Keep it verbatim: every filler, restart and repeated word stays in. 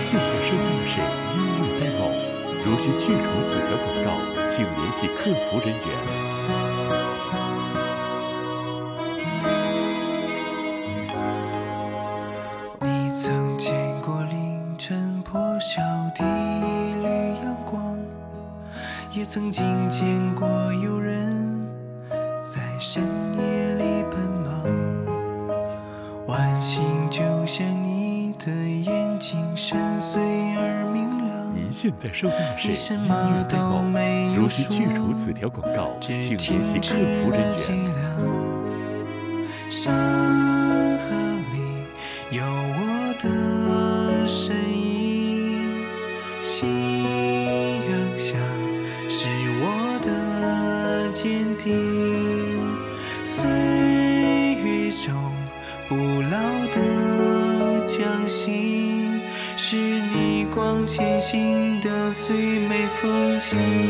现在收听的是音乐 demo， 如需去除此条广告，请联系客服人员。 你曾见过凌晨破晓的一缕阳光，也曾经见过有人在深夜里奔忙，晚星就像你的眼睛深邃而明亮。 您现在收听的是你什音乐么都 demo， 没有如需去除说， 此条广告， 只请停联系客止服人了凄员。 凉。山河里有我的身影，夕阳下是我的坚定，岁月中不老的将心，是你光前行的最美风景。